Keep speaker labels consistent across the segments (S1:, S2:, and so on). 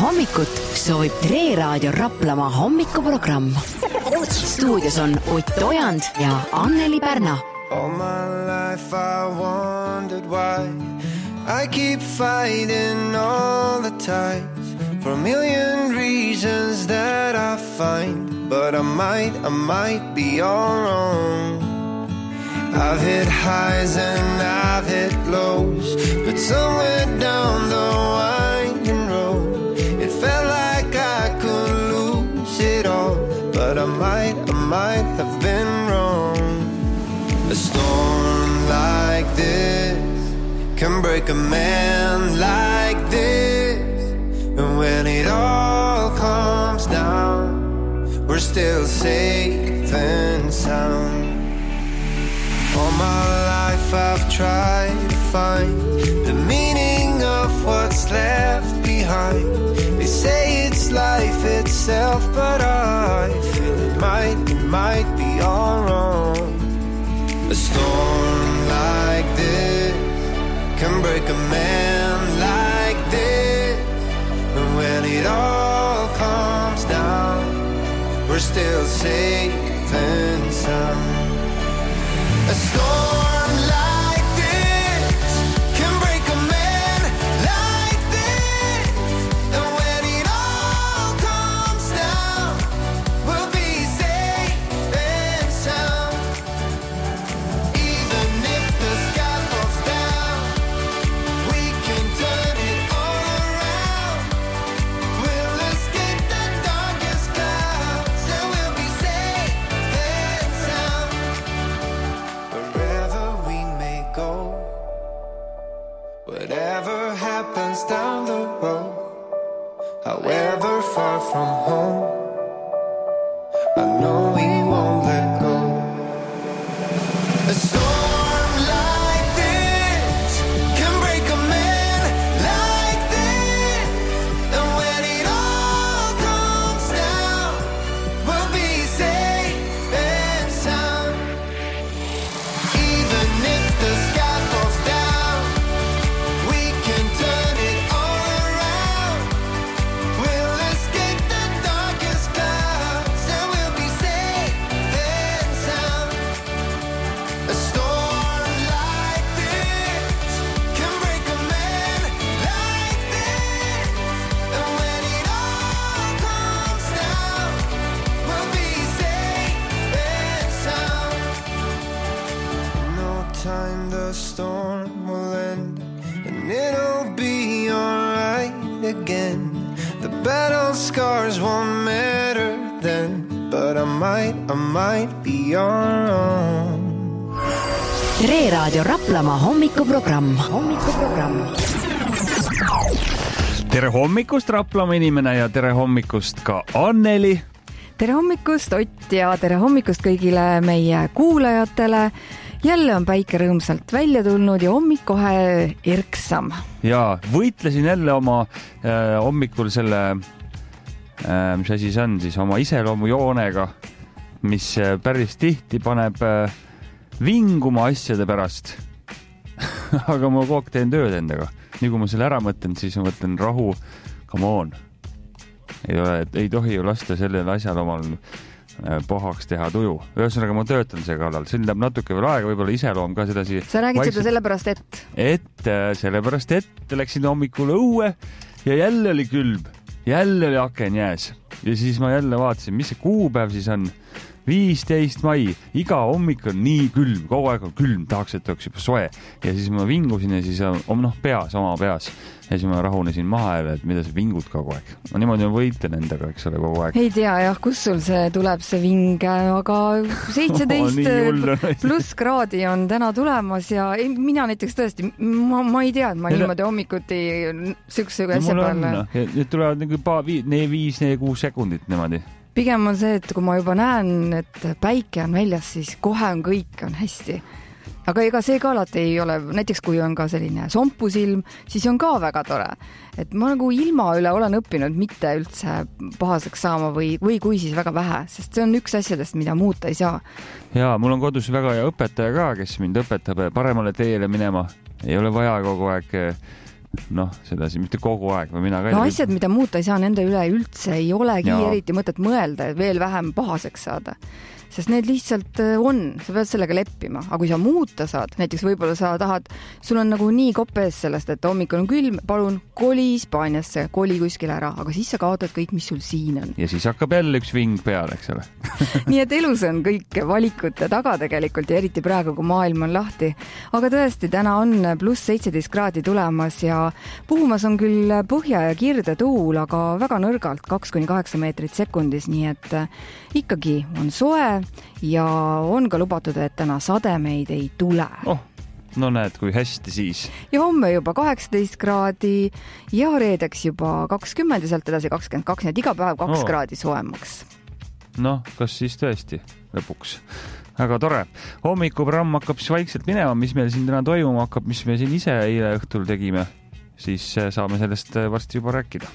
S1: hommikut soovib Tre Raadio Raplamaa hommikuprogramm. Stuudios on Ott Ojand ja Anneli Pärna.
S2: All my life I wondered why I keep fighting all the times for a million reasons that I find, but I might be all wrong. I've hit highs and I've hit lows, but somewhere down the winding road it felt like I could lose it all, but I might have been wrong. A storm like this can break a man like this, and when it all comes down, we're still safe and sound. All my life I've tried to find the meaning of what's left behind. They say it's life itself, but I feel it might be all wrong. A storm like this can break a man like this, and when it all comes down, we're still safe and sound. A storm like this can break a man like this, and when it all comes down, we'll be safe and sound. Even if the sky falls down, we can turn it all around. We'll escape the darkest clouds, and we'll be safe and sound. Wherever we may go, whatever happens down the road, however far from home, I know we won't let go. A storm like this can break a man like this, and when it all comes down, we'll be safe and sound. Even if the sky falls down, we can turn it all around. We'll escape the darkest clouds, and we'll be safe and sound. A storm like this can break a man like this, and when it all comes down, we'll be safe and sound. No time the storm will end, and it'll be alright again. The battle scars won't matter then, but I might be wrong.
S1: Tre Raadio Raplamaa hommikuprogramm.
S3: Tere hommikust, Raplamaa inimene, ja tere hommikust ka Anneli.
S4: Tere hommikust, Ott, ja tere hommikust kõigile meie kuulajatele. Jälle on päike rõõmsalt välja tulnud ja hommik kohe erksam.
S3: Ja võitlesin jälle oma hommikul selle, mis asi see on siis, oma iseloomujoonega, mis päris tihti paneb vinguma asjade pärast. Aga ma kogu aeg teen tööd endaga. Nii kui ma selle ära mõtlen, siis ma mõtlen rahu, come on. Ei tohi ju lasta sellel asjal omal pahaks teha tuju. Ühesõnaga ma töötan see kallal. See läheb natuke veel aega, võib-olla iseloom ka sedasi.
S4: Sa räägid seda sellepärast,
S3: sellepärast, et läksin hommikul õue ja jälle oli külb. Jälle oli aken jääs. Ja siis ma jälle vaatasin, mis see kuupäev siis on. 15. mai. Iga hommik on nii külm. Kogu aeg on külm. Tahaks, et oleks juba soe. Ja siis ma vingusin ja siis oma peas. Ja siis ma rahunesin maha jälle, et mida see vingud kogu aeg. Ma niimoodi võitlen endaga, eks ole, kogu aeg.
S4: Ei tea jah, kus sul see tuleb see ving, aga 17 pluss kraadi on täna tulemas ja mina näiteks tõesti, ma ei tea, et ma niimoodi hommikuti sükse asja peale.
S3: Ja tulevad 5-6 sekundit niimoodi.
S4: Pigem on see, et kui ma juba näen, et päike on väljas, siis kohe on kõik on hästi. Aga ega see ka alati ei ole, näiteks kui on ka selline sompusilm, siis on ka väga tore. Et ma nagu ilma üle olen õppinud mitte üldse pahaseks saama või kui siis väga vähe, sest see on üks asjadest, mida muuta ei saa.
S3: Jaa, mul on kodus väga hea õpetaja ka, kes mind õpetab paremale teele minema. Ei ole vaja kogu aeg sedasi, mitte kogu aeg või mina ka.
S4: No asjad, mida muuta ei saa, nende üle üldse ei olegi eriti mõtet mõelda, veel vähem pahaseks saada. Sest need lihtsalt on, sa pead sellega leppima, aga kui sa muuta saad, näiteks võib-olla sa tahad, sul on nagu nii kopees sellest, et hommikul on külm, palun koli Hispaaniasse, koli kuskile ära, aga siis sa kaotad kõik, mis sul siin on.
S3: Ja siis hakkab jälle üks ving peale, eks ole.
S4: Nii et elus on kõik valikute taga tegelikult ja eriti praegu, kui maailm on lahti. Aga tõesti, täna on pluss 17 kraadi tulemas ja puhumas on küll põhja ja kirde tuul, aga väga nõrgalt 2-8 meetrit sekundis, nii et ikkagi on soe ja on ka lubatud, et täna sademeid ei tule.
S3: No näed, kui hästi siis.
S4: Ja homme juba 18 kraadi ja reedeks juba 20 ja sealt edasi 22, nii et iga päev 2 kraadi soemaks.
S3: Kas siis tõesti lõpuks? Väga tore. Hommikuprogramm hakkab siis vaikselt minema, mis meil siin täna toimuma hakkab, mis me siin ise eile õhtul tegime, siis saame sellest varsti juba rääkida.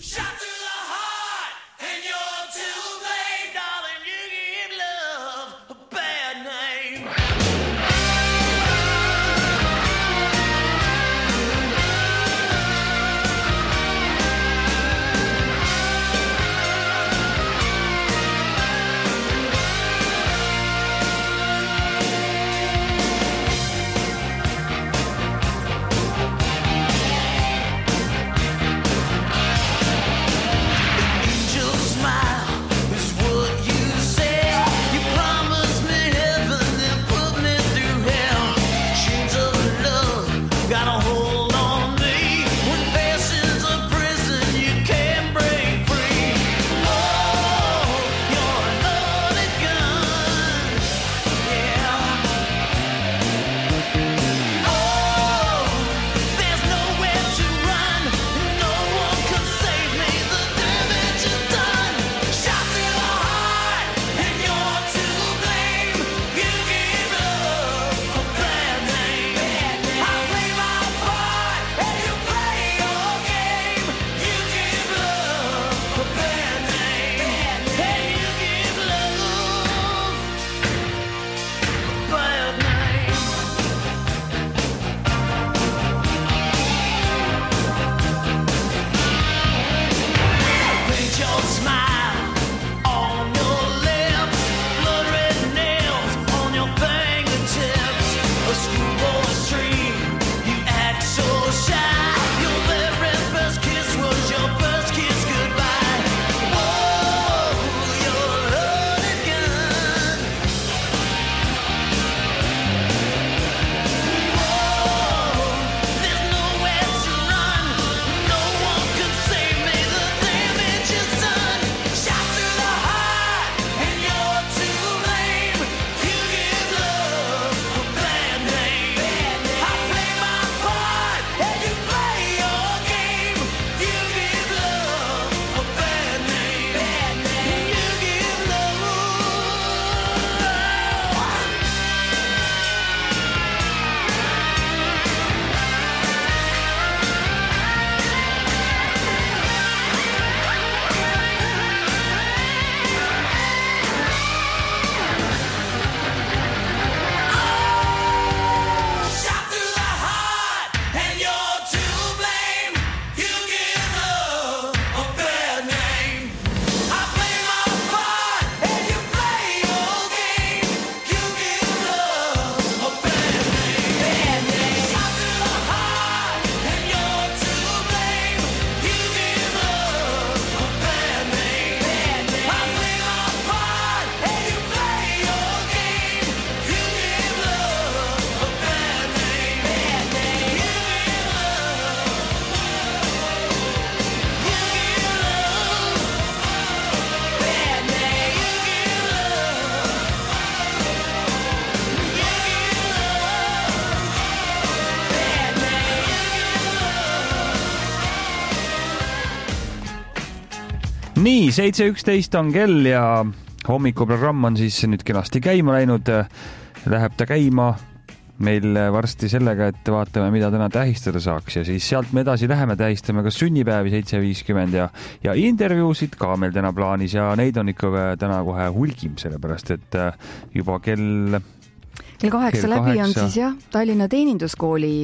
S3: Nii, 7.11 on kell ja hommikuprogramm on siis nüüd kenasti käima läinud. Läheb ta käima meil varsti sellega, et vaatame, mida täna tähistada saaks ja siis sealt me edasi läheme, tähistame ka sünnipäevi 7.50 ja intervjuusid ka meil täna plaanis ja neid on ikka täna kohe hulgim, sellepärast et juba kell
S4: 8 läbi on siis jah, Tallinna Teeninduskooli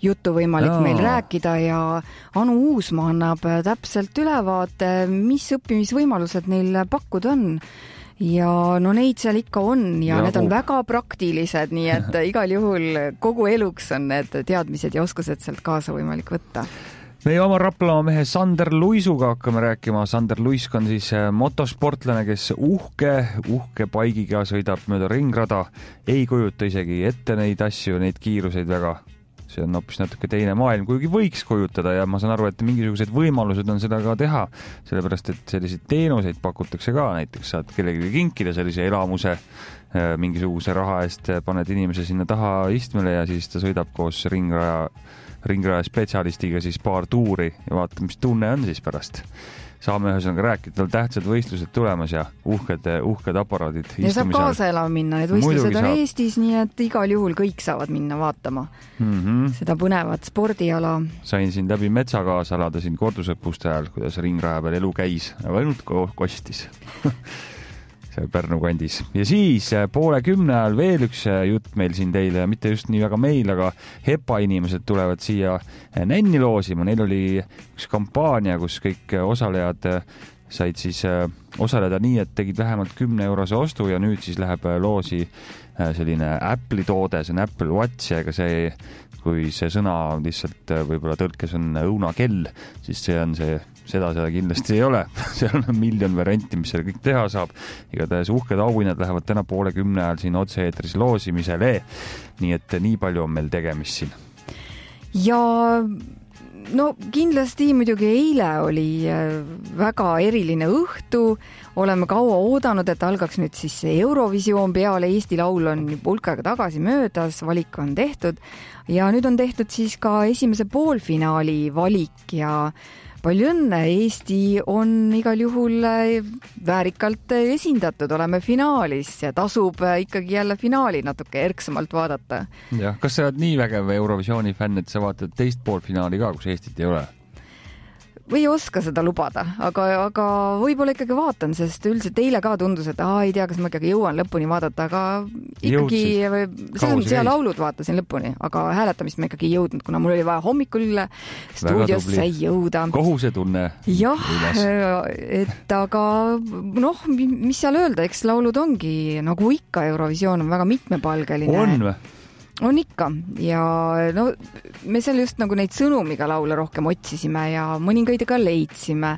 S4: juttu võimalik meil rääkida ja Anu Uusmaa annab täpselt ülevaate, mis õppimisvõimalused neil pakkuda on. Ja no neid seal ikka on ja need on väga praktilised, nii et igal juhul kogu eluks on need teadmised ja oskused sealt kaasa võimalik võtta.
S3: Meie oma Raplamaa mehe Sander Luisuga hakkame rääkima. Sander Luisk on siis motosportlane, kes uhke paigiga sõidab mööda ringrada. Ei kujuta isegi ette neid asju, neid kiiruseid väga. See on hoopis natuke teine maailm, kuigi võiks kujutada ja ma saan aru, et mingisugused võimalused on seda ka teha, sellepärast et selliseid teenuseid pakutakse ka, näiteks saad kellelegi kinkida sellise elamuse mingisuguse raha eest, paned inimese sinna taha istmele ja siis ta sõidab koos ringraja spetsialistiga siis paar tuuri ja vaata, mis tunne on siis pärast. Saame ühesõnaga rääkida, tal tähtsad võistlused tulemas ja uhked aparaadid.
S4: Ja saab kaasa elama minna, need võistlused on Eestis, nii et igal juhul kõik saavad minna vaatama seda põnevat spordiala.
S3: Sain siin läbi metsa kaasa alada siin kordusõppuste ajal, kuidas ringraja peal elu käis, aga ainult kostis. See Pärnu kandis. Ja siis 9:30 ajal veel üks jutt meil siin teile, mitte just nii väga meil, aga HEPA inimesed tulevad siia nänni loosima. Neil oli üks kampaania, kus kõik osalejad said siis osaleda nii, et tegid vähemalt 10 eurose ostu ja nüüd siis läheb loosi selline Apple'i toode, see on Apple Watch ja ega see, kui see sõna lihtsalt võib-olla tõlkes on õunakell, siis see on seda kindlasti ei ole. Seal on miljon varianti, mis seal kõik teha saab. Igatahes uhked auhinnad lähevad täna 9:30 ajal siin otse-eetris loosimisele. Nii et nii palju on meil tegemist siin.
S4: Ja no kindlasti muidugi eile oli väga eriline õhtu. Oleme kaua oodanud, et algaks nüüd siis Eurovisioon peale. Eesti laul on hulk aega tagasi möödas, valik on tehtud ja nüüd on tehtud siis ka esimese poolfinaali valik ja palju õnne, Eesti on igal juhul väärikalt esindatud, oleme finaalis ja tasub ikkagi jälle finaali natuke erksamalt vaadata.
S3: Ja, kas sa oled nii vägev Eurovisiooni fänn, et sa vaatad teist poolfinaali ka, kus Eestit ei ole?
S4: Või ei oska seda lubada, aga võib-olla ikkagi vaatan, sest üldiselt eile ka tundus, et ei tea, kas ma ikkagi jõuan lõpuni vaadata, aga ikkagi seal laulud vaatasin lõpuni, aga hääletamist ma ikkagi ei jõudnud, kuna mul oli vaja hommikul stuudiosse jõuda.
S3: Kohusetunne.
S4: Jah, et aga mis seal öelda, eks laulud ongi nagu ikka, Eurovisioon on väga mitmepalgeline.
S3: On või?
S4: On ikka ja no me seal just nagu neid sõnumiga laule rohkem otsisime ja mõningaid ka leidsime.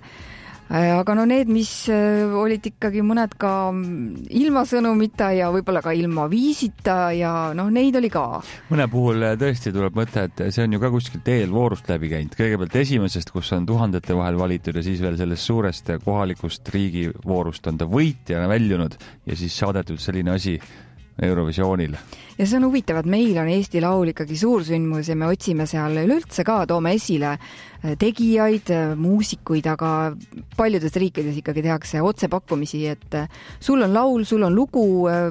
S4: Aga no need, mis olid ikkagi mõned ka ilma sõnumita ja võib-olla ka ilma viisita ja neid oli ka. Mõne
S3: puhul tõesti tuleb mõte, et see on ju ka kuskilt eelvoorust läbi käinud. Kõigepealt esimesest, kus on tuhandete vahel valitud ja siis veel sellest suurest kohalikust riigivoorust on ta võitjana väljunud ja siis saadetud selline asi Eurovisioonil.
S4: Ja see on huvitav, et meil on Eesti laul ikkagi suursündmus ja me otsime seal üleüldse ka, toome esile tegijaid, muusikuid, aga paljudes riikides ikkagi tehakse otsepakkumisi, et sul on laul, sul on lugu,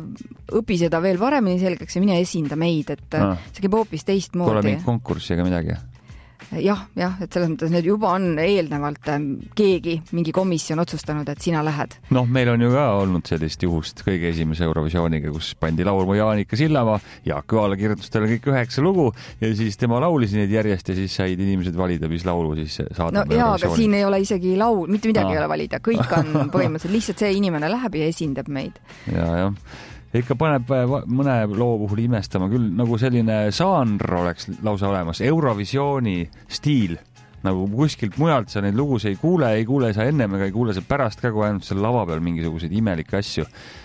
S4: õpi seda veel paremini selgeks ja mine esinda meid, et see käib hoopis teistmoodi.
S3: Pole mingit konkurssi ega midagi?
S4: Jah, et selles mõttes need juba on eelnevalt keegi, mingi komisjon otsustanud, et sina lähed.
S3: Meil on ju ka olnud sellist juhust kõige esimese Eurovisiooniga, kus pandi laulma Jaanika Sillamaa, Jaak Joala kirjutustele kõik 9 lugu ja siis tema laulis neid järjest ja siis said inimesed valida, mis laulu siis saadab
S4: Eurovisiooni. Aga siin ei ole isegi laul, mitte midagi ei ole valida, kõik on põhimõtteliselt lihtsalt see inimene läheb ja esindab meid.
S3: Ja. Ikka paneb mõne loo puhul imestama küll, nagu selline žanr oleks lausa olemas, Eurovisiooni stiil, nagu kuskilt mujalt sa neid lugus ei kuule sa ennem ega ei kuule sa pärast ka, kui ainult seal lava peal mingisuguseid imelikke asju.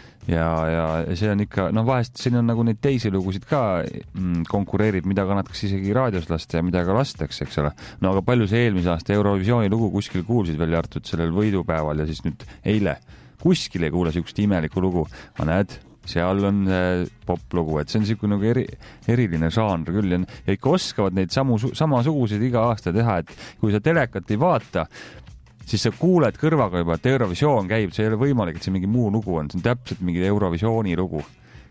S3: Ja see on ikka, vahest siin on nagu neid teisi lugusid ka konkureerib, mida kannatakse isegi raadios lasta ja mida ka lastakse, eks ole. Aga palju see eelmise aasta Eurovisiooni lugu kuskil kuulsid välja hartud sellel võidupäeval ja siis nüüd eile kuskil ei kuule sihukest imelikku lugu, ma näed, seal on poplugu, et see on niisugune nagu eriline žanr küll ja ikka oskavad neid samasuguseid iga aasta teha, et kui sa telekat ei vaata, siis sa kuuled kõrvaga juba, et Eurovisioon käib, see ei ole võimalik, et see mingi muu lugu on, see on täpselt mingi Eurovisiooni lugu.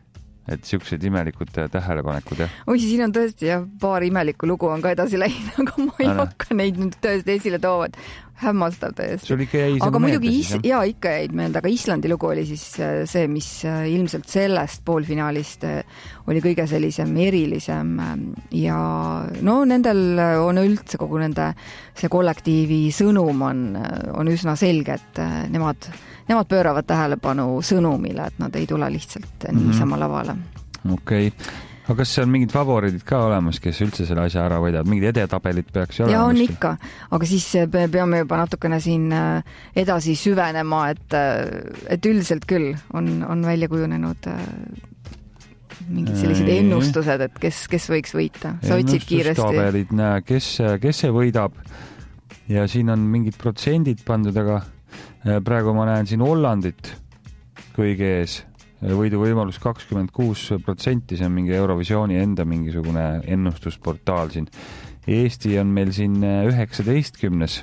S3: Et siuksed imelikud tähelepanekud, jah.
S4: Siin on tõesti paar imelikku lugu on ka edasi läinud, aga ma ei hakka neid nüüd tõesti esile toovad. hämmastav täiesti.
S3: Sul ikka jäi
S4: aga muidugi
S3: meelde,
S4: ikka jäid meelde, aga Islandi lugu oli siis see, mis ilmselt sellest poolfinaalist oli kõige sellisem erilisem ja no nendel on üldse kogu nende see kollektiivi sõnum on üsna selge, et nemad pööravad tähelepanu sõnumile, et nad ei tule lihtsalt niisama lavale.
S3: Okei. Aga kas on mingid favoriidid ka olemas, kes üldse selle asja ära võidavad? Mingid edetabelit peaks olema?
S4: Ja on ikka, aga siis peame juba natukene siin edasi süvenema, et üldiselt küll on välja kujunenud mingid sellised ennustused, et kes võiks võita. Sa otsid kiiresti.
S3: Ennustustabelid, näe, kes see võidab ja siin on mingid protsendid pandud, aga praegu ma näen siin Hollandit kõige ees. Võidu võimalus 26%, see on mingi Eurovisiooni enda mingisugune ennustusportaal siin. Eesti on meil siin 19.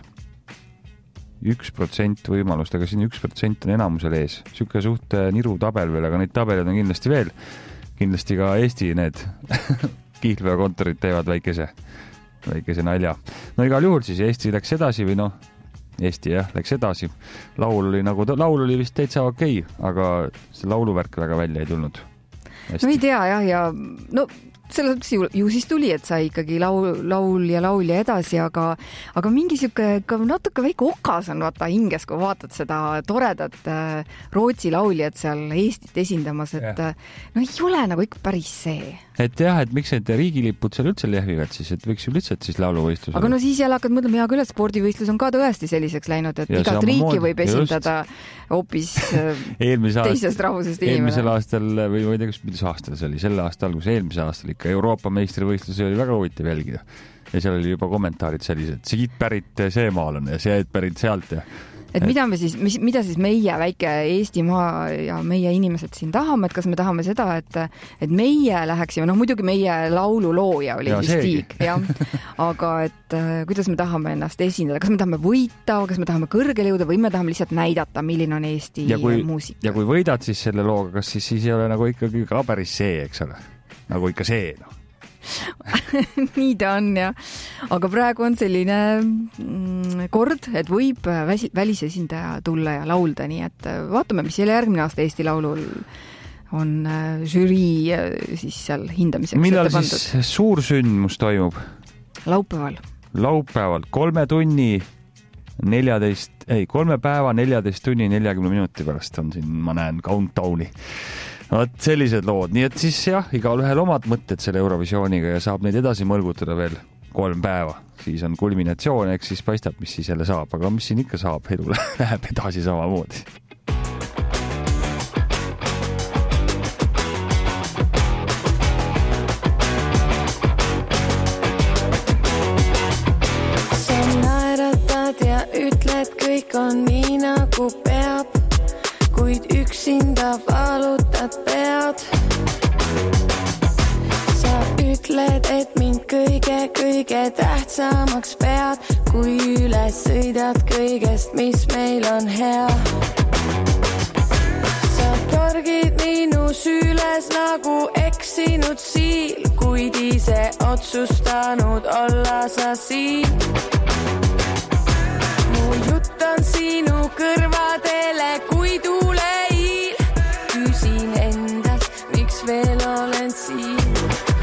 S3: 1% võimalust, aga siin 1% on enamusel ees. Sükke suht niru tabel veel, aga neid tabelid on kindlasti veel. Kindlasti ka Eesti need kihlveokontorid teevad väikese nalja. No igal juhul siis Eesti läks edasi või Eesti läks edasi. Laul oli vist täitsa okei, aga see lauluvärk väga välja ei tulnud. Hästi.
S4: No ei tea jah, ja no selle ju siis tuli, et sai ikkagi laulja edasi, aga mingi siuke natuke väike okas on vaata hinges, kui vaatad seda toredat Rootsi lauljat seal Eestit esindamas, et no ei ole nagu ikka päris see.
S3: Et jah, et miks need riigilipud seal üldse lehvivad siis, et võiks ju lihtsalt siis lauluvõistlus.
S4: Aga no siis jälle hakkad mõtlema, hea küll, et spordivõistlus on ka tõesti selliseks läinud, et igat riiki võib esindada hoopis teisest rahvusest inimene.
S3: Eelmisel aastal, või ma ei tea, mis aastal see oli, selle aasta algus, eelmise aastal ikka Euroopa meistrivõistlus oli väga huvitav jälgida. Ja seal oli juba kommentaarid sellised, siit pärit see maal on ja see pärit sealt ja
S4: et mida siis meie väike Eestimaa ja meie inimesed siin tahame, et kas me tahame seda, et meie läheksime, muidugi meie laululooja oli siis Tiig, aga et kuidas me tahame ennast esindada, kas me tahame võita, kas me tahame kõrgele jõuda või me tahame lihtsalt näidata, milline on Eesti muusika.
S3: Ja kui võidad siis selle looga, kas siis ei ole nagu ikkagi ka päris see, eks ole? Nagu ikka see,
S4: nii ta on ja, aga praegu on selline kord, et võib välisesindaja tulla ja laulda, nii et vaatame, mis jälle järgmine aasta Eesti Laulul on žürii siis seal hindamiseks.
S3: Millal siis suur sündmus toimub? Laupäeval 3 päeva 14 tunni 40 minuti pärast on siin, ma näen countdowni. Vaat sellised lood, nii et siis jah, igal ühel omad mõtted selle Eurovisiooniga ja saab neid edasi mõlgutada veel 3 päeva. Siis on kulminatsioon, eks siis paistab, mis siis jälle saab, aga mis siin ikka saab, elu läheb edasi samamoodi.
S5: Sa naeratad ja ütled, kõik on nii nagu peab. Kuid üksinda valutad pead. Sa ütled, et mind kõige tähtsamaks pead, kui üles sõidad kõigest, mis meil on hea. Sa torgid minu süles nagu eksinud siil, kuid ise otsustanud olla sa siin. Mu jutt on sinu kõrvadele kui tuuleiil. Küsin endast, miks veel olen siin.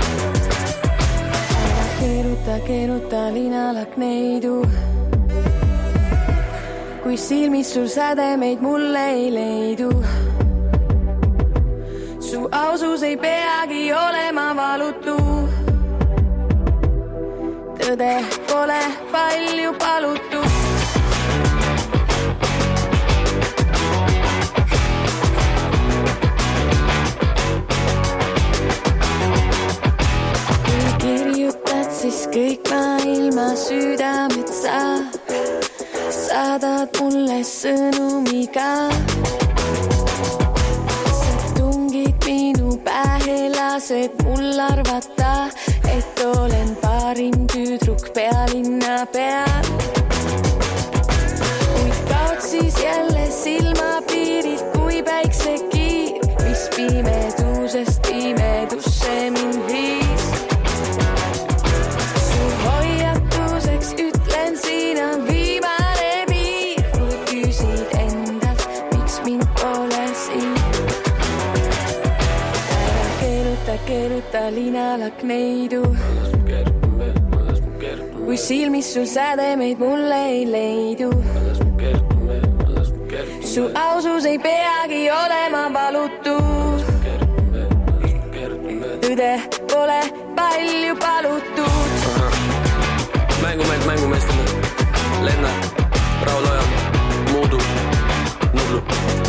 S5: Ära keeruta linalak neidu. Kui silmis sul sädemeid mulle ei leidu. Su ausus ei peagi olema valutu. Tõde pole palju palutu. Siis kõik maailma südamed sa saadad mulle sõnumiga. Sa tungid minu pähe, lased mul arvata, et olen parim tüdruk pealinna peal. Kuid kaod siis jälle silmapiirid kui päiksekiir, mis pimedusest pimedusse mind viis. Ütlen, siin on viimane keeruta linalak neidu. Kui silmis sul sädemeid mulle ei leidu. Su ausus ei peagi olema valutu. Tõde pole palju palutud.
S6: Mängumeestele Lennart, Raul Oja, Muudu, Nublu.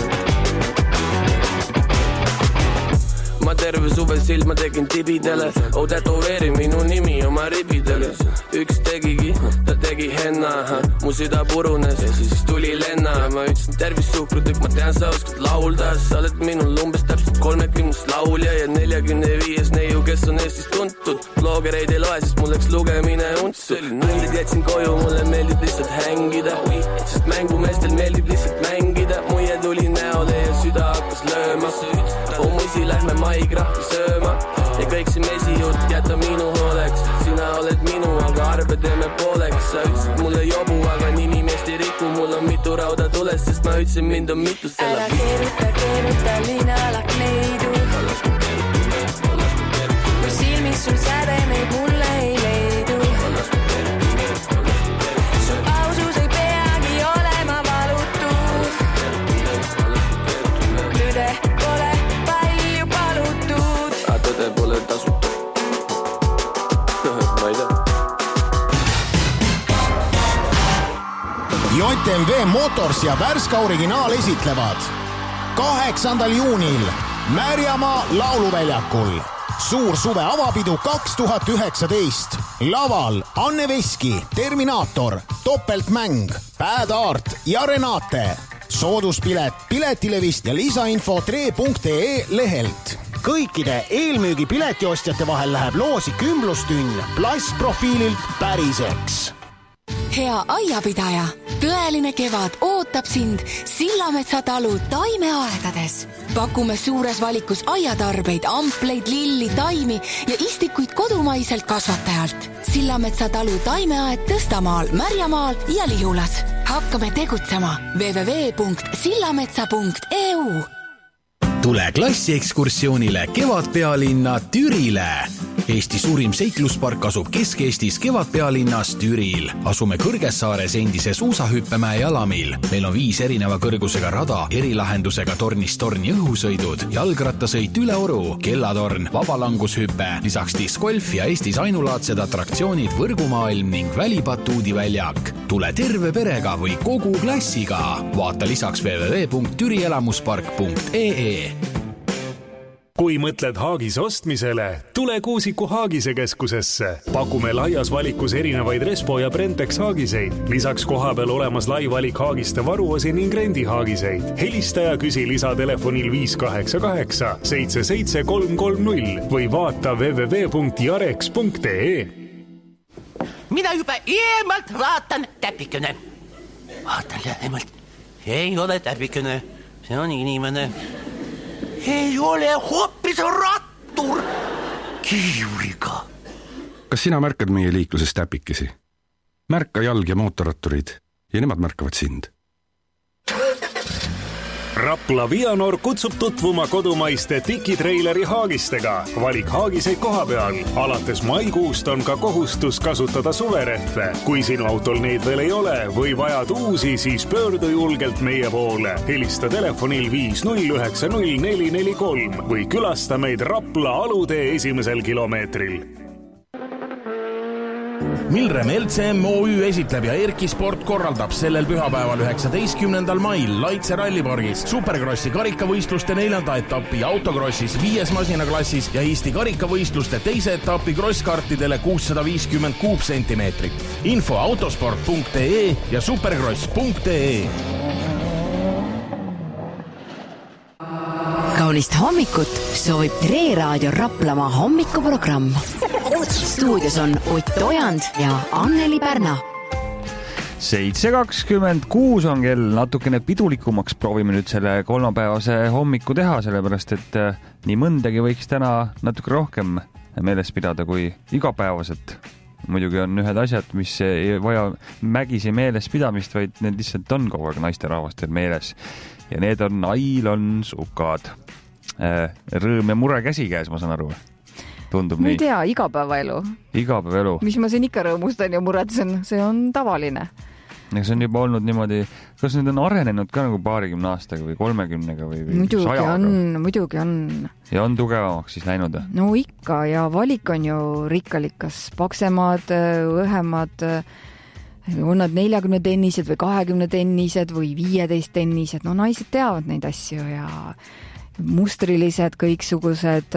S6: Ma terve suve silma tegin tibidele. Tätoveeri minu nimi oma ribidele. Üks tegigi, ta tegi henna. Mu süda purunes ja siis tuli lenna. Ma ütlesin tervis suhkrutükk, ma tean sa oskad laulda. Sa oled minul umbes täpselt 30 laulja ja 45 neiu, kes on Eestis tuntud. Bloggereid ei loe, sest mul läks lugemine untsu. Nullid jätsin koju, mulle meeldib lihtsalt hängida. Sest mängumeestel meeldib lihtsalt mängida. Muie tuli näole ja süda hakkas lööma. Muisi lähme maigrahti sööma ja kõik see mesijutt jäta minu hooleks. Sina oled minu, aga arve teeme pooleks. Sa ütlesid mulle jobu, aga nimi meest ei riku. Mul on mitu rauda tules, sest ma ütlesin mind on mitu selle.
S5: Ära keeruta linalak neidu. Kui silmis sul sädemeid mulle ei leidu. Su ausus ei peagi olema valutu. Tõde pole palju palutud.
S6: Tõde pole tasuta. Ma ei tea.
S7: JMV Motors ja Värska Originaal esitlevad 8. juunil Märjamaa lauluväljakul suur suve avapidu 2019. Laval Anne Veski, Terminaator, Topeltmäng, Bad Art ja Renate. Sooduspilet Piletilevist ja lisainfo tre.ee lehelt. Kõikide eelmüügi piletiostjate vahel läheb loosi kümblustünn plastprofiililt päriseks.
S8: Hea aiapidaja, tõeline kevad ootab sind Sillametsa talu taimeaedades. Pakume suures valikus aiatarbeid, ampleid, lilli, taimi ja istikuid kodumaiselt kasvatajalt. Sillametsa talu taimeaed Tõstamaal, Märjamaal ja Lihulas. Hakkame tegutsema www.sillametsa.eu.
S9: Tule klassiekskursioonile Kevadpealinna Türile. Eesti suurim seikluspark asub Kesk-Eestis Kevadpealinnas Türil. Asume Kõrgessaares endise suusahüppemäe jalamil. Meil on 5 erineva kõrgusega rada, erilahendusega tornist torni õhusõidud, jalgrattasõit üle oru, kellatorn, vabalangushüppe, lisaks discgolf ja Eestis ainulaadsed atraktsioonid Võrgumaailm ning Välibatuudiväljak. Tule terve perega või kogu klassiga. Vaata lisaks www.türielamuspark.ee.
S10: Kui mõtled Haagis ostmisele, tule Kuusiku Haagise keskusesse. Pakume laias valikus erinevaid Respo ja Brentex haagiseid. Lisaks kohapeal olemas lai valik haagiste varuosi ning rendi haagiseid. Helista ja küsi lisatelefonil 588 77330 või vaata www.jarex.ee.
S11: Mina juba eemalt vaatan täpikene. Vaatan lähemalt. Ei ole täpikene. See on inimene. Ei ole hoopis rattur kiivriga.
S12: Kas sina märkad meie liikluses täpikesi? Märka jalg- ja mootorratturid ja nemad märkavad sind.
S10: Rapla Vianor kutsub tutvuma kodumaiste tikitreileri haagistega. Valik haagiseid koha peal. Alates maikuust on ka kohustus kasutada suverehve. Kui sinu autol neid veel ei ole või vajad uusi, siis pöördu julgelt meie poole. Helista telefonil 5090443 või külasta meid Rapla alutee 1. kilomeetril.
S13: Milrem LCM OÜ esitleb ja Erki Sport korraldab sellel pühapäeval 19. mail Laitse rallipargis Superkrossi karikavõistluste 4. etappi, autokrossis 5 masinaklassis ja Eesti karikavõistluste 2. etappi krosskartidele 650 kuupsentimeetrit. Info autosport.ee ja superkross.ee.
S1: Kaunist hommikut soovib Tre Raadio Raplamaa hommikuprogramm. Stuudios on Ott Ojand ja Anneli Pärna.
S3: 7.26 on kell, natukene pidulikumaks proovime nüüd selle kolmapäevase hommiku teha, sellepärast et nii mõndagi võiks täna natuke rohkem meeles pidada kui igapäevaselt. Muidugi on ühed asjad, mis ei vaja mägisi meeles pidamist, vaid need lihtsalt on kogu aeg naisterahvastel meeles. Ja need on ailonsukad. Rõõm ja mure käsikäes, ma saan aru. tundub
S4: ma
S3: nii.
S4: ei tea, igapäevaelu.
S3: Igapäevaelu.
S4: Mis ma siin ikka rõõmustan ja muretsen, see on tavaline.
S3: Ja see on juba olnud niimoodi, kas nüüd on arenenud ka nagu 20 aastaga või 30 või 100?
S4: Muidugi on.
S3: Ja on tugevamaks siis läinud?
S4: No ikka ja valik on ju rikkalik, kas paksemad, õhemad, on nad 40 tennised või 20 tennised või 15 tennised, no naised teavad neid asju ja mustrilised, kõiksugused.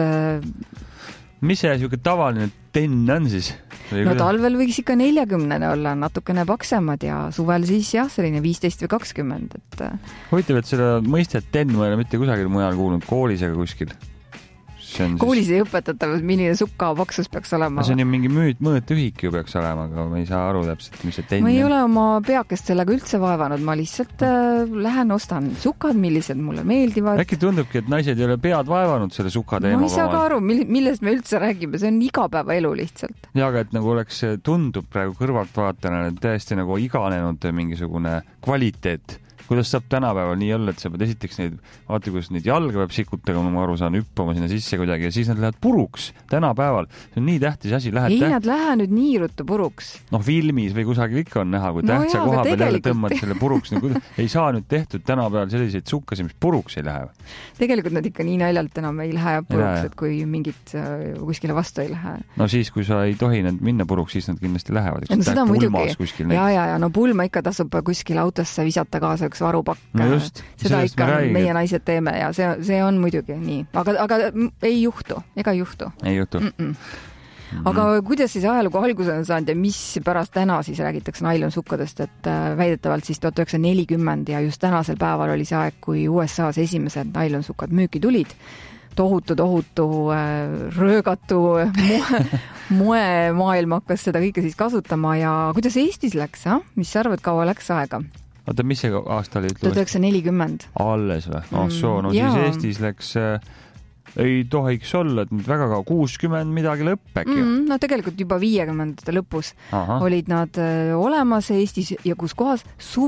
S3: Mis see siuke tavaline tenn on siis?
S4: No talvel võiks ikka 40 olla, natukene paksemad ja suvel siis jah, selline 15 või 20.
S3: Huvitav, et seda mõistet tenn ma ei ole mitte kusagil mujal kuulnud, koolis ega kuskil.
S4: Koolis ei õpetata, milline suka paksus peaks olema.
S3: See on ju mingi mõõtühik ju peaks olema, aga ma ei saa aru täpselt, mis see tenn on.
S4: Ma ei ole oma peakest sellega üldse vaevanud, ma lihtsalt lähen ostan sukad, millised mulle meeldivad.
S3: Äkki tundubki, et naised ei ole pead vaevanud selle suka teemaga.
S4: Ma ei saa ka aru, millest me üldse räägime, see on igapäeva elu lihtsalt.
S3: Ja, aga et nagu oleks, tundub praegu kõrvalt vaatana, et täiesti nagu iganenud mingisugune kvaliteet. Kuidas saab tänapäeval nii olla, et sa pead esiteks neid, vaata, kuidas neid jalga peab sikutega, ma aru saan, hüppama sinna sisse kuidagi ja siis nad lähevad puruks tänapäeval. See on nii tähtis asi.
S4: Nad lähe nüüd nii ruttu puruks.
S3: Noh, filmis või kusagil ikka on näha, kui tähtsa koha peal jälle tõmmad selle puruks. Ei saa nüüd tehtud tänapäeval selliseid sukkasi, mis puruks ei lähe.
S4: Tegelikult nad ikka nii naljalt enam ei lähe puruks, et kui mingid kuskile vastu ei lähe.
S3: No siis, kui sa ei tohi nad minna puruks, siis nad kindlasti lähevad.
S4: Seda muidugi. Ja, no pulma ikka tasub kuskil autosse visata kaasa varupakk.
S3: No just,
S4: seda ikka meie naised teeme ja see on muidugi nii. Aga ei juhtu, ega ei juhtu.
S3: Ei juhtu.
S4: Aga kuidas siis ajalugu alguse on saanud ja mis pärast täna siis räägitakse nailonsukkadest, et väidetavalt siis 1940 ja just tänasel päeval oli see aeg, kui USA-s esimesed nailonsukkad müüki tulid. Tohutu röögatu moemaailm hakkas seda kõike siis kasutama ja kuidas Eestis läks, mis sa arvad, kaua läks aega?
S3: Oota, mis see aasta oli?
S4: 1940.
S3: Alles või? No siis Eestis läks, ei tohiks olla, et nüüd väga kaua, 60 midagi lõpp äkki.
S4: No tegelikult juba 50. lõpus olid nad olemas Eestis ja kus kohas?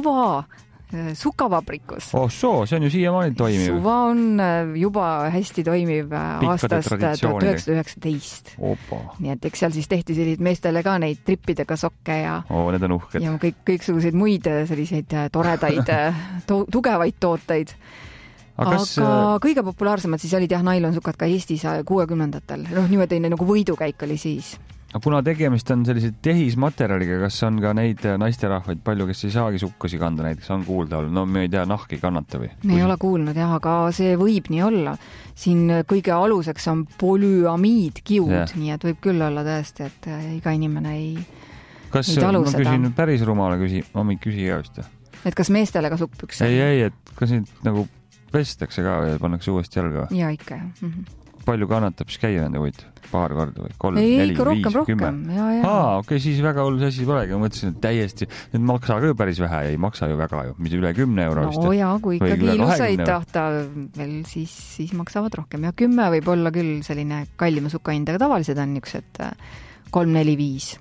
S4: Sukavabrikus.
S3: See on ju siiamaani toimiv.
S4: Suva on juba hästi toimiv aastast 1919. Nii et eks seal siis tehti sellised meestele ka neid trippidega sokke ja
S3: need on uhked.
S4: Ja kõiksuguseid muid selliseid toredaid, tugevaid tooteid. Aga kõige populaarsemad siis olid nailonsukad ka Eestis 60-ndatel. Niimoodi nagu võidukäik oli siis.
S3: Aga kuna tegemist on sellise tehismaterjaliga, kas on ka neid naisterahvaid palju, kes ei saagi sukkasi kanda, näiteks on kuulda olnud? No me ei tea, nahk ei kannata või?
S4: Me ei ole kuulnud aga see võib nii olla. Siin kõige aluseks on polüamiidkiud, nii et võib küll olla tõesti, et iga inimene ei talu seda.
S3: Ma küsin päris rumala küsi ka vist.
S4: Et kas meestele ka sukkpükse?
S3: Ei, et kas neid nagu pestakse ka või pannakse uuesti jalga?
S4: Ja ikka,
S3: palju kannatab siis käia nende võit? Paar korda või 3, 4, 5, 10? Okei, siis väga hull asi polegi. Ma mõtlesin, et täiesti, need maksa ka päris vähe ja ei maksa ju väga ju, mitte üle 10 euro vist.
S4: No jaa, kui ikkagi ilusaid tahta veel, siis maksavad rohkem. Ja 10 võib olla küll selline kallima sukahind, aga tavalised on niisugused 3, 4, 5.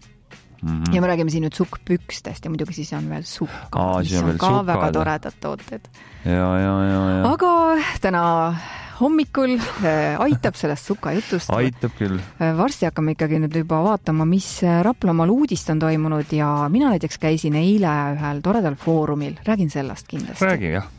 S4: Ja me räägime siin nüüd sukkpükstest ja muidugi siis on veel sukka, mis on ka väga toredad tooted.
S3: Ja.
S4: Aga täna hommikul aitab sellest sukajutust.
S3: Aitab küll.
S4: Varsti hakkame ikkagi nüüd juba vaatama, mis Raplamaal uudist on toimunud ja mina näiteks käisin eile ühel toredal foorumil. Räägin sellest kindlasti.
S3: Räägi, jah.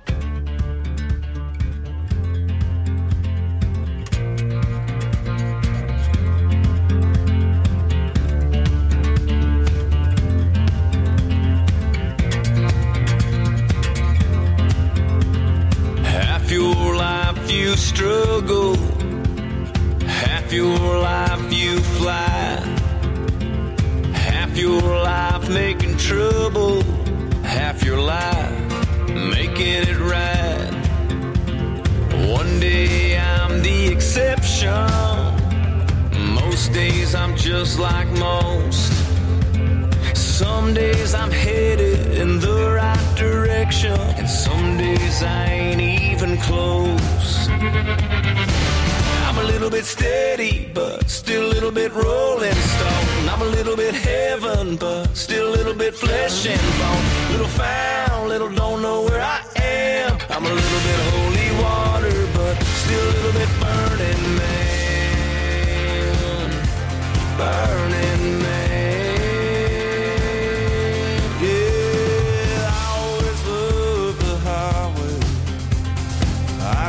S14: You struggle, half your life you fly, half your life making trouble, half your life making it right. One day I'm the exception, most days I'm just like most. Some days I'm headed in the right direction, and some days I ain't even close. I'm a little bit steady, but still a little bit rolling stone. I'm a little bit heaven, but still a little bit flesh and bone. Little found, little don't know where I am. I'm a little bit holy water, but still a little bit burning man.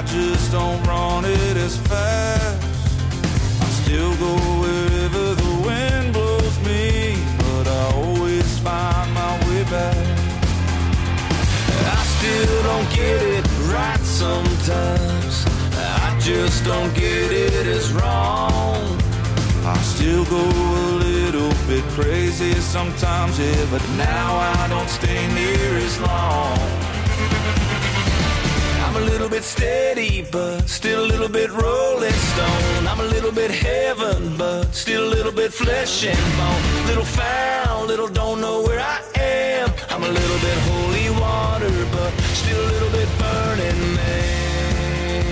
S15: I just don't run it as fast. I still go wherever the wind blows me, but I always find my way back. I still don't get it right sometimes. I just don't get it as wrong. I still go a little bit crazy sometimes, yeah, but now I don't stay near as long. I'm a little bit steady, but still a little bit rolling stone. I'm a little bit heaven, but still a little bit flesh and bone. Little foul, little don't know where I am. I'm a little bit holy water, but still a little bit burning man.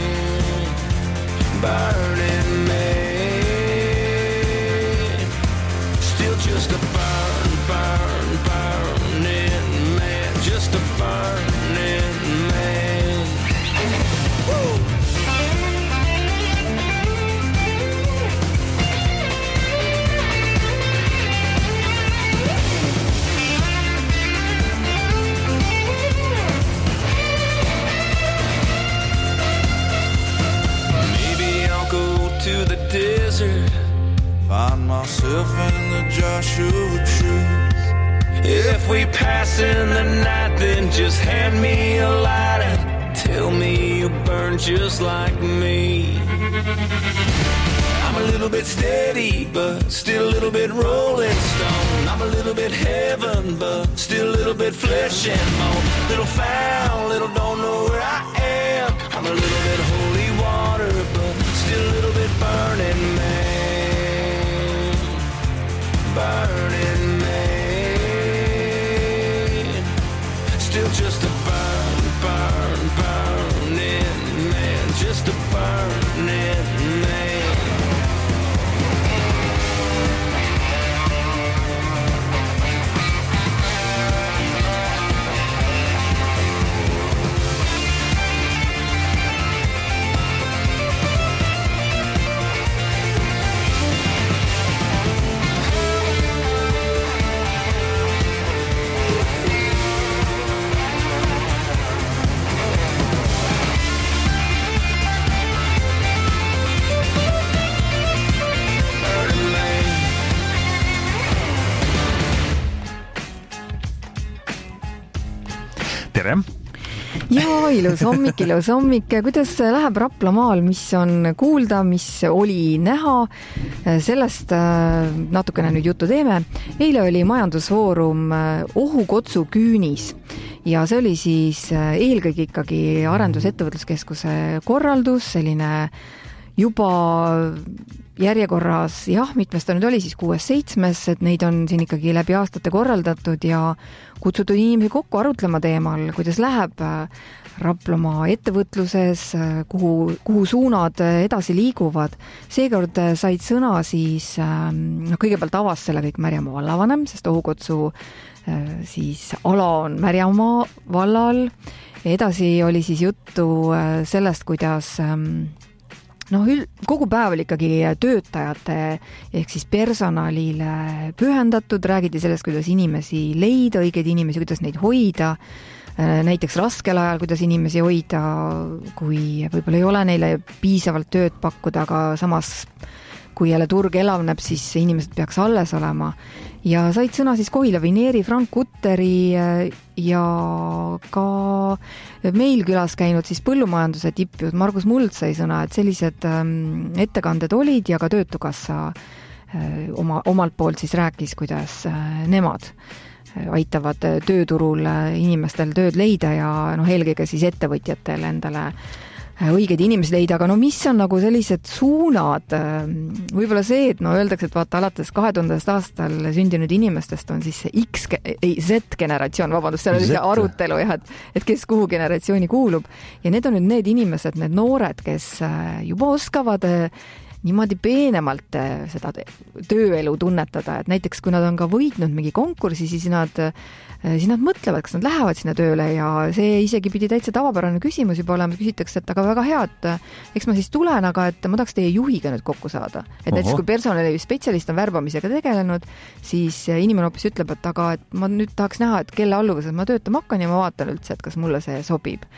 S15: Burning man. Still just a burning man. Just a burning man. Woo! To the desert, find myself in the Joshua trees. If we pass in the night, then just hand me a light and tell me you burn just like me. I'm a little bit steady, but still a little bit rolling stone. I'm a little bit heaven, but still a little bit flesh and bone. Little foul, little don't know where I am. I'm a little bit holy water, but still a little bit burning man. Burning man. Still just a burning man. Just a burning man.
S3: Tere!
S4: Ja ilus hommik. Kuidas läheb Raplamaal, mis on kuulda, mis oli näha? Sellest natukene nüüd juttu teeme. Eile oli majandusfoorum Ohukotsu küünis ja see oli siis eelkõige ikkagi Arendusettevõtluskeskuse korraldus, selline juba järjekorras, jah, mitmes ta nüüd oli siis 6-7, et neid on siin ikkagi läbi aastate korraldatud ja kutsutud inimesi kokku arutlema teemal, kuidas läheb Raplamaa ettevõtluses, kuhu suunad edasi liiguvad. Seekord said sõna siis, kõigepealt avas selle kõik Märjamaa vallavanem, sest Ohukotsu siis ala on Märjamaa vallal. Edasi oli siis juttu sellest, kuidas kogu päev oli ikkagi töötajate ehk siis personalile pühendatud, räägiti sellest, kuidas inimesi leida, õigeid inimesi, kuidas neid hoida, näiteks raskel ajal, kuidas inimesi hoida, kui võib-olla ei ole neile piisavalt tööd pakkuda, aga samas kui jälle turg elavneb, siis inimesed peaks alles olema. Ja said sõna siis Kohila Vineeri, Frank Kutteri ja ka meil külas käinud siis põllumajanduse tippjõud Margus Muld sai sõna, et sellised ettekanded olid ja ka Töötukassa omalt poolt siis rääkis, kuidas nemad aitavad tööturul inimestel tööd leida ja eelkõige siis ettevõtjatel endale õigeid inimesi leida, aga mis on nagu sellised suunad, võib-olla see, et öeldakse, et vaata alates 2000. aastal sündinud inimestest on siis see Z-generatsioon, vabandust, seal oli see arutelu jah, et kes kuhu generatsiooni kuulub ja need on nüüd need inimesed, need noored, kes juba oskavad niimoodi peenemalt seda tööelu tunnetada, et näiteks kui nad on ka võitnud mingi konkursi, siis nad mõtlevad, kas nad lähevad sinna tööle ja see isegi pidi täitsa tavapärane küsimus juba olema, küsitakse, et aga väga hea, et eks ma siis tulen, aga et ma tahaks teie juhiga nüüd kokku saada. Et näiteks kui personalispetsialist on värbamisega tegelenud, siis inimene hoopis ütleb, et ma nüüd tahaks näha, et kelle alluvuses ma töötama hakkan ja ma vaatan üldse, et kas mulle see sobib.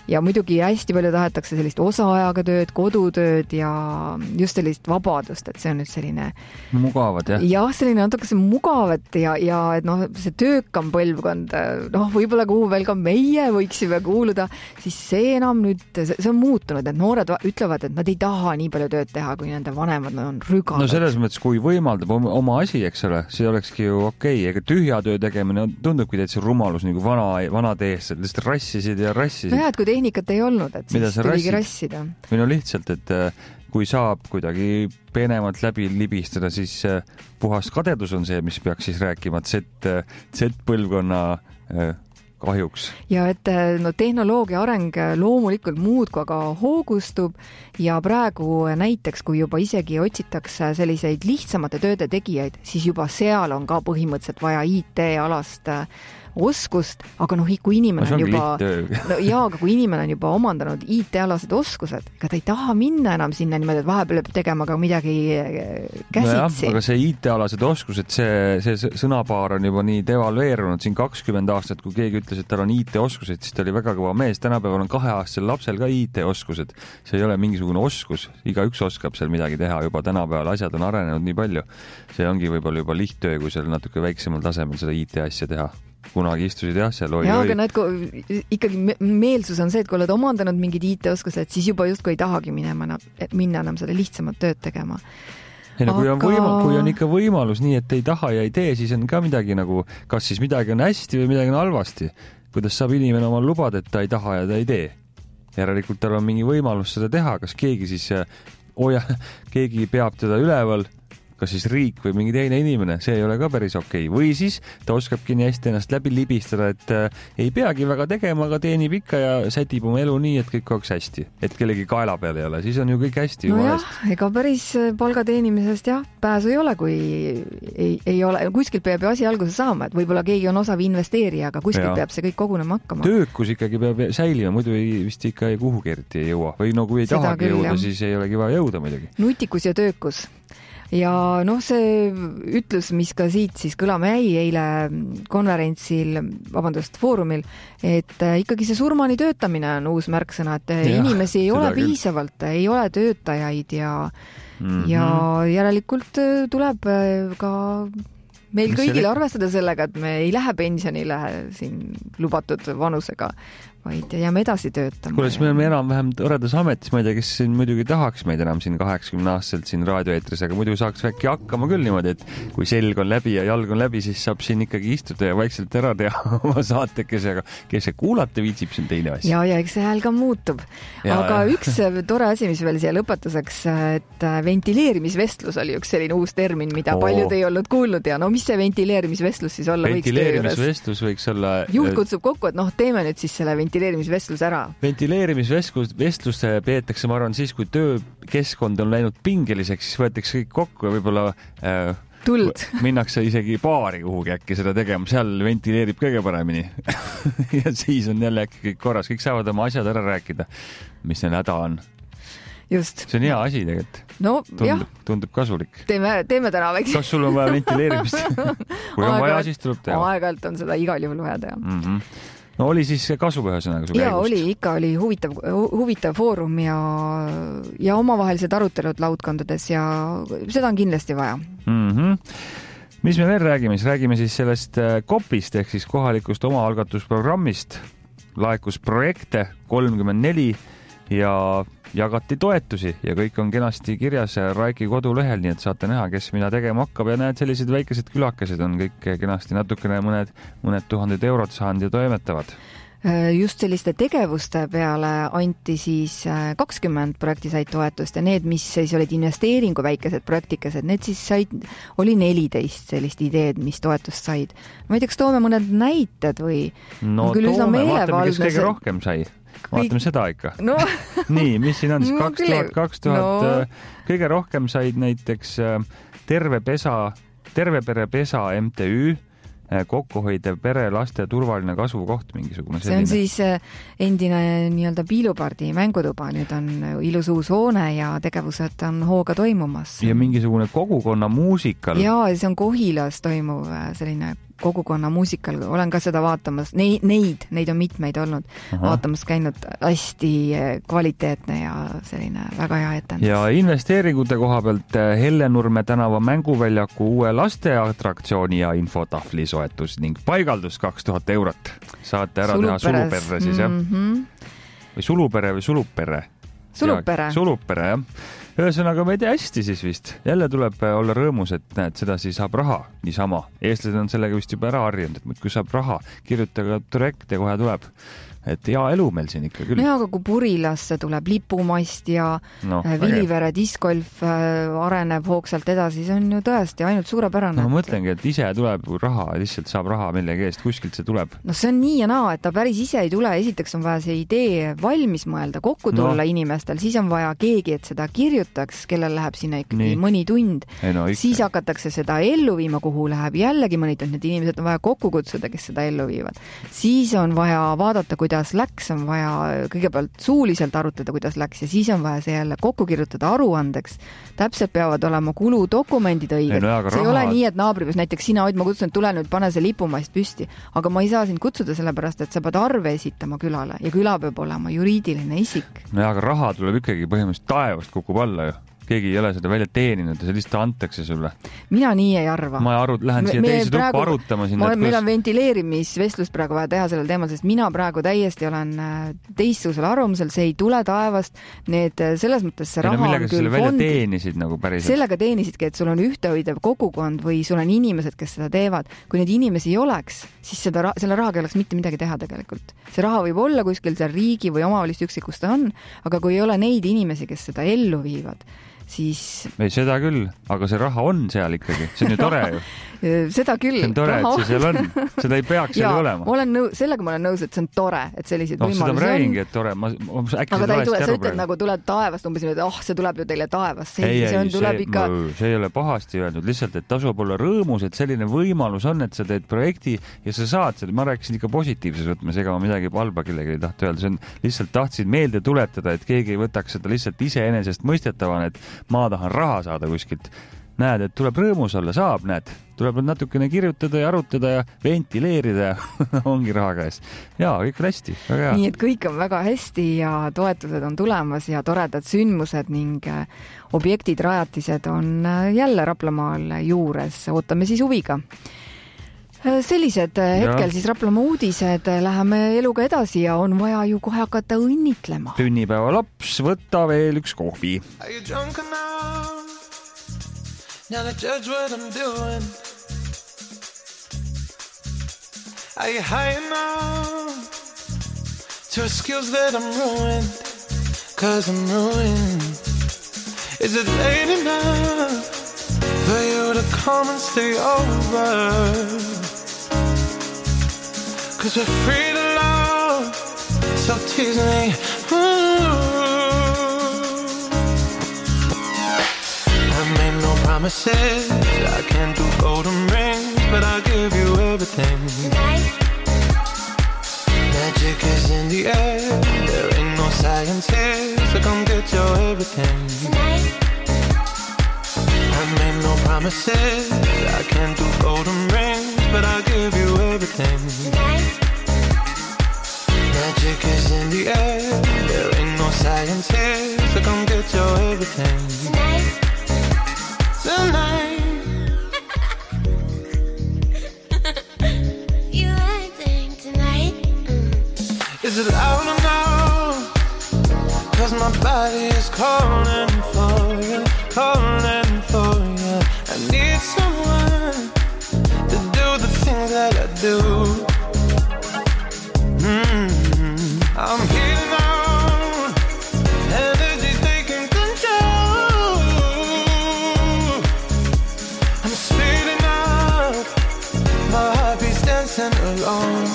S4: ja muidugi hästi palju tahetakse sellist osaajaga tööd, kodutööd ja just sellist vabadust, et see on nüüd selline
S3: mugavad, jah?
S4: Jah, selline natuke see mugavat ja et noh, see töökam põlvkond, noh, võib-olla kuhu veel ka meie võiksime kuuluda, siis see enam nüüd, see on muutunud, et noored ütlevad, et nad ei taha nii palju tööd teha, kui nende vanemad on rügadad.
S3: No selles mõttes, kui võimaldab oma asi, eks ole, see olekski ju okei, ega tühja töö tegemine tundubki täitsa rumalus nagu vanad eest, lihtsalt rassisid ja rassisid.
S4: No jah, et kui tehnikat ei olnud, et siis tuligi rassida.
S3: Või no lihtsalt, et kui saab kuidagi peenemalt läbi libistada, siis puhas kadedus on see, mis peaks siis rääkima Z-põlvkonna kahjuks.
S4: Ja et no, tehnoloogia areng loomulikult muudku aga hoogustub ja praegu näiteks, kui juba isegi otsitakse selliseid lihtsamate tööde tegijaid, siis juba seal on ka põhimõtteliselt vaja IT-alast oskust, aga noh, kui inimene on juba aga kui inimene on juba omandanud IT-alased oskused, ega ta ei taha minna enam sinna niimoodi, et vahepeal peab tegema ka midagi käsitsi.
S3: No aga see IT-alased oskused, see sõnapaar on juba nii devalveerunud siin 20 aastat, kui keegi ütles, et tal on IT-oskused, siis ta oli väga kõva mees. Tänapäeval on 2-aastasel lapsel ka IT-oskused. See ei ole mingisugune oskus. Igaüks oskab seal midagi teha juba tänapäeval. Asjad on arenenud nii palju. See ongi võib-olla juba lihttöö, kui seal natuke väiksemal tasemel seda IT-asja teha. Kunagi istusid jah, seal oli.
S4: Ja, aga näed, ikkagi meelsus on see, et kui oled omandanud mingid IT-oskused, siis juba justkui ei tahagi minna enam seda lihtsamat tööd tegema.
S3: Ei, no, kui on ikka võimalus nii, et ei taha ja ei tee, siis on ka midagi nagu, kas siis midagi on hästi või midagi on halvasti. Kuidas saab inimene omal lubada, et ta ei taha ja ta ei tee? Järelikult tal on mingi võimalus seda teha, kas keegi siis keegi peab teda üleval, kas siis riik või mingi teine inimene, see ei ole ka päris okei. Või siis ta oskabki nii hästi ennast läbi libistada, et ei peagi väga tegema, aga teenib ikka ja sätib oma elu nii, et kõik oleks hästi. Et kellegi kaela peal ei ole, siis on ju kõik hästi.
S4: No jah, ega päris palga teenimisest jah, pääsu ei ole, kui ei ole. Kuskilt peab ju asi alguse saama, et võib-olla keegi on osav investeerija, aga kuskilt peab see kõik kogunema hakkama.
S3: Töökus ikkagi peab säilima, muidu vist ikka kuhugi eriti ei jõua. Või no kui ei tahagi jõuda, siis ei olegi vaja jõuda muidugi.
S4: Nutikus ja töökus. Ja noh, see ütlus, mis ka siit siis kõlama jäi eile foorumil, et ikkagi see surmani töötamine on uus märksõna, et inimesi ei ole piisavalt, ei ole töötajaid ja järelikult tuleb ka meil kõigil arvestada sellega, et me ei lähe pensionile siin lubatud vanusega, vaid jääme edasi töötama.
S3: Kuule, siis me oleme enam-vähem toredas ametis, ma ei tea, kes siin muidugi tahaks meid enam siin 80-aastaselt siin raadioeetris, aga muidu saaks äkki hakkama küll niimoodi, et kui selg on läbi ja jalg on läbi, siis saab siin ikkagi istuda ja vaikselt ära teha oma saatekese, aga kes see kuulata viitsib, siin teine asja.
S4: Ja eks see hääl ka muutub. Aga üks tore asi, mis veel siia lõpetuseks, et ventileerimisvestlus oli üks selline uus termin, mida paljud ei olnud kuulnud ja no mis see ventileerimisvestlus siis olla võiks töö juures?
S3: Ventileerimisvestlus võiks olla...
S4: Juht kutsub kokku, et noh, teeme nüüd siis selle ventileerimisvestlus ära.
S3: Ventileerimisvestlus peetakse, ma arvan, siis, kui töökeskkond on läinud pingeliseks, siis võetakse kõik kokku ja võib-olla minnakse isegi baari kuhugi äkki seda tegema, seal ventileerib kõige paremini. Ja siis on jälle äkki kõik korras, kõik saavad oma asjad ära rääkida, mis neil häda on.
S4: Just.
S3: See on hea asi tegelikult.
S4: No,
S3: tundub kasulik.
S4: Teeme täna väikse.
S3: Kas sul on vaja ventileerimist? Kui on vaja, siis tuleb teha.
S4: Aeg-ajalt on seda igal juhul vaja teha.
S3: No oli siis kasu ühesõnaga?
S4: Ja oli huvitav foorum ja omavahelised arutelud laudkondades ja seda on kindlasti vaja.
S3: Mis me veel räägime? Räägime siis sellest KOP-ist ehk siis kohalikust omaalgatusprogrammist. Laekus projekte 34 ja jagati toetusi ja kõik on kenasti kirjas Raiki kodulehel, nii et saate näha, kes mida tegema hakkab ja näed, sellised väikesed külakesed on kõik kenasti natukene mõned tuhanded eurod saanud ja toimetavad.
S4: Just selliste tegevuste peale anti siis 20 projekti said toetust ja need, mis siis olid investeeringu väikesed projektikesed, need siis oli 14 sellist ideed, mis toetust said. Ma ei tea, kas toome mõned näited või?
S3: No toome, vaatame, kes kõige rohkem sai. Vaatame seda ikka.
S4: No.
S3: Nii, mis siin on siis 2000 no. Kõige rohkem said näiteks Terve pere pesa MTÜ, kokkuhoidev pere, laste turvaline kasvukoht, mingisugune selline.
S4: See on siis endine nii-öelda Piilupardi mängutuba, nüüd on ilus uus hoone ja tegevused on hooga toimumas.
S3: Ja mingisugune kogukonna muusikal.
S4: Ja see on Kohilas toimuv selline kogukonna muusikal, olen ka seda vaatamas, neid on mitmeid olnud, vaatamas käinud, hästi kvaliteetne ja selline väga hea etendus.
S3: Ja investeeringute koha pealt Hellenurme tänava mänguväljaku uue lasteatraktsiooni ja infotahvli soetus ning paigaldus 2000 eurot. Saate ära teha suluperre siis, jah? Või sulupere või sulupere? Sulupere, jah. Ühesõnaga, ma ei tea hästi siis vist. Jälle tuleb olla rõõmus, et näed, sedasi saab raha niisama. Eestlased on sellega vist juba ära harjunud, et kui saab raha, kirjutage projekt ja kohe tuleb. Et hea elu meil siin ikka küll.
S4: No, aga kui Purilasse tuleb lipumast ja Vilivere discgolf areneb hoogsalt edasi, see on ju tõesti ainult suurepärane.
S3: Ma mõtlengi, et ise tuleb raha, lihtsalt saab raha millegi eest, kuskilt see tuleb.
S4: No see on nii ja naa, et ta päris ise ei tule. Esiteks on vaja see idee valmis mõelda, kokku tulla inimestel, siis on vaja keegi, et seda kirjutaks, kellel läheb sinna ikkagi mõni tund. Siis hakatakse seda ellu viima, kuhu läheb jällegi mõni tund, need inimesed on vaja kokku kutsuda, kes seda ellu viivad. Siis on vaja vaadata, kuidas läks, on vaja kõigepealt suuliselt arutada, kuidas läks ja siis on vaja see jälle kokku kirjutada aruandeks. Täpselt peavad olema kuludokumendid õiged. See ei ole nii, et naabripõs, näiteks sina, Oid, ma kutsun, et tule nüüd pane see lipumast püsti, aga ma ei saa sind kutsuda sellepärast, et sa pead arve esitama külale ja küla peab olema juriidiline isik.
S3: No aga raha tuleb ikkagi põhimõtteliselt taevast kukub alla ju. Keegi ei ole seda välja teeninud ja see lihtsalt antakse sulle. Mina nii ei arva. Ma lähen siia teise tuppa arutama.
S4: Meil on ventileerimisvestlus praegu vaja teha sellel teemal, sest mina praegu täiesti olen teistsugusel arvamusel, see ei tule taevast. Need selles mõttes see raha on küll
S3: millega selle välja teenisid nagu päriselt?
S4: Sellega teenisidki, et sul on ühtehoidev kogukond või sul on inimesed, kes seda teevad. Kui neid inimesi ei oleks, siis selle rahaga ei oleks mitte midagi teha tegelikult. See raha võib olla kuskil seal riigi või omavalist üksik, kus ta on, aga kui ei ole neid inimesi, kes seda ellu viivad, siis...
S3: Ei, seda küll, aga see raha on seal ikkagi. See on ju tore ju.
S4: Seda küll.
S3: See on tore, et see seal on. Seda ei peaks seal olema.
S4: Sellega ma olen nõus, et see on tore, et sellised võimalusi
S3: on. Seda räägingi, et tore.
S4: Aga ta ei tule, sa ütled nagu tuleb taevast, umbes, et see tuleb ju teile taevast.
S3: See ei ole pahasti öeldud. Lihtsalt, et tasub olla rõõmus, et selline võimalus on, et sa teed projekti ja sa saad seda. Ma rääkisin ikka positiivses võtmes, ega ma midagi halba kellegi ei tahta öelda. See on lihtsalt tahtsin meelde tuletada, et keegi ei võtaks seda lihtsalt iseenesest mõistetavana, et ma tahan raha saada kuskilt. Näed, et tuleb rõõmus olla, saab, näed. Tuleb natukene kirjutada ja arutada ja ventileerida ja ongi raha käes. Jaa, kõik on hästi, väga hea.
S4: Nii, et kõik on väga hästi ja toetused on tulemas ja toredad sündmused ning objektid, rajatised on jälle Raplamaal juures. Ootame siis huviga. Sellised hetkel siis Raplamaa uudised, läheme eluga edasi ja on vaja ju kohe hakata õnnitlema.
S3: Sünnipäeva laps, võta veel üks kohvi.
S2: Are you drunk enough now to judge what I'm doing? Are you high enough to excuse that I'm ruined? Cause I'm ruined. Is it late enough for you to come and stay over? Cause we're free to love, so tease me. I made no promises, I can't do golden rings, but I'll give you everything. Tonight. Magic is in the air, there ain't no science here, so come get your everything. Tonight. I made no promises, I can't do golden rings, but I'll give you everything. Tonight. Magic is in the air, there ain't no science here, so come get your everything. Tonight. Tonight. You acting tonight. Is it loud or no? Cause my body is calling for you, calling for you. I need someone to do the things that I do. I'm healing on, energy's taking control. I'm speeding up, my heartbeat's dancing alone.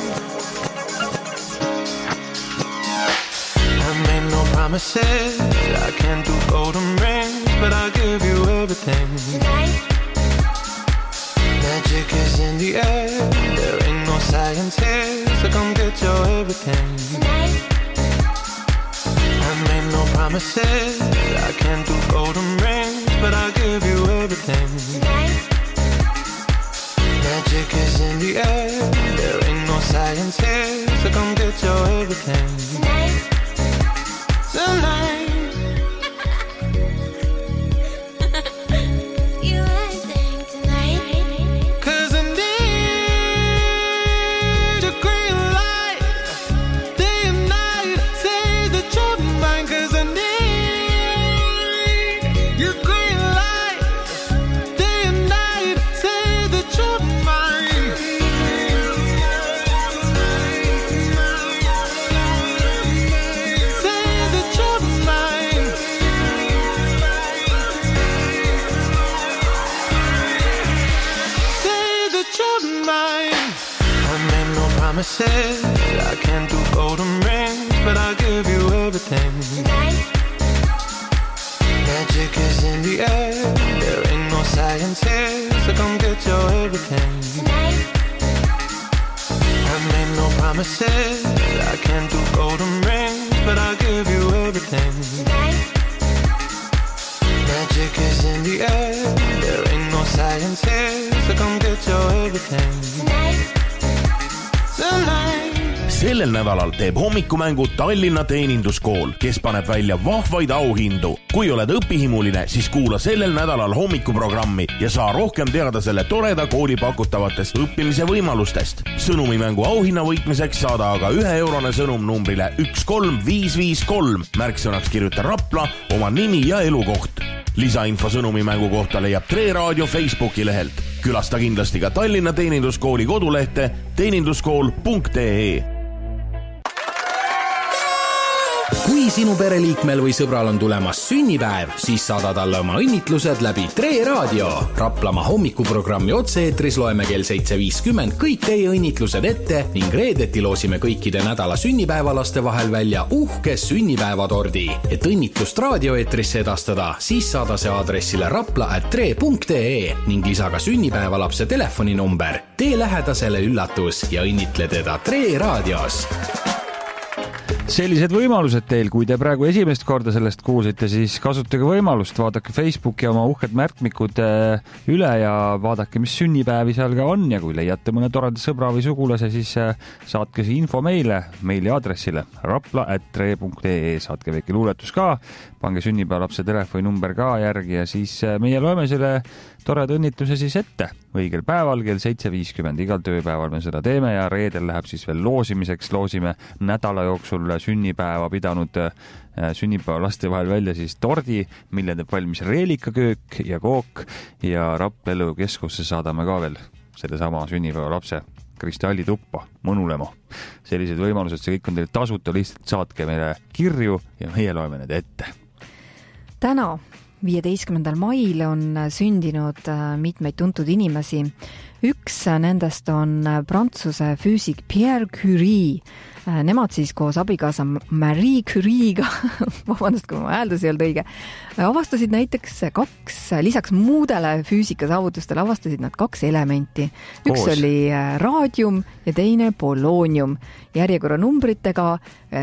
S2: I made no promises, I can't do golden rings, but I'll give you everything. Tonight. Magic is in the air, there ain't no science here, so come get your everything. Tonight. I made no promises, I can't do golden rings, but I'll give you everything. Tonight. Magic is in the the air. There ain't no science here, so come get your everything. Tonight. I can't do golden rings, but I'll give you everything. Tonight. Magic is in the air. There ain't no science here, so come get your everything. Tonight. I made no promises. I can't do golden rings, but I'll give you everything. Tonight. Magic is in the air. There ain't no science here, so come get your everything. Tonight.
S13: Sellel nädalal teeb hommikumängu Tallinna Teeninduskool, kes paneb välja vahvaid auhindu. Kui oled õpihimuline, siis kuula sellel nädalal hommikuprogrammi ja saa rohkem teada selle toreda kooli pakutavatest õppimise võimalustest. Sõnumimängu auhinna võitmiseks saada aga €1 sõnum numbrile 13553. Märksõnaks kirjuta Rapla, oma nimi ja elukoht. Lisainfo sõnumimängu kohta leiab Tre Raadio Facebooki lehelt. Külasta kindlasti ka Tallinna Teeninduskooli kodulehte teeninduskool.ee.
S9: Kui sinu pereliikmel või sõbral on tulemas sünnipäev, siis saada talle oma õnnitlused läbi Tre Raadio. Raplamaa hommikuprogrammi otse-eetris loeme kell 7.50 kõik teie õnnitlused ette ning reedeti loosime kõikide nädala sünnipäevalaste vahel välja uhke sünnipäevatordi. Et õnnitlust raadioeetrisse edastada, siis saada see aadressile rapla@tre.ee ning lisa ka sünnipäevalapse telefoninumber. Tee lähedasele üllatus ja õnnitle teda Tre Raadios.
S3: Sellised võimalused teil, kui te praegu esimest korda sellest kuulsite, siis kasutage võimalust, vaadake Facebooki oma uhked märkmikud üle ja vaadake, mis sünnipäevi seal ka on ja kui leiate mõne toreda sõbra või sugulase, siis saatke see info meile, meili aadressile rapla@tre.ee, saatke väike luuletus ka, pange sünnipäevalapse telefoninumber ka järgi ja siis meie loeme selle toreda õnnitluse siis ette õigel päeval kell 7.50, igal tööpäeval me seda teeme ja reedel läheb siis veel loosimiseks, loosime nädala jooksul sünnipäeva pidanud sünnipäevalaste vahel välja siis tordi, mille teeb valmis Reelikaköök ja Kook ja Rapla elukeskusse saadame ka veel selle sama sünnipäevalapse kristallituppa mõnulema. Sellised võimalused, see kõik on teil tasuta, lihtsalt saatke meile kirju ja meie loeme need ette.
S4: Täna 15. mail on sündinud mitmeid tuntud inimesi. Üks nendest on Prantsuse füüsik Pierre Curie. Nemad siis koos abikaasa Marie Curie'ga, vabandust, kui ma hääldus ei olnud õige, avastasid näiteks lisaks muudele füüsikasaavutustele avastasid nad 2 elementi. Üks oli raadium ja teine polonium. Järjekorranumbritega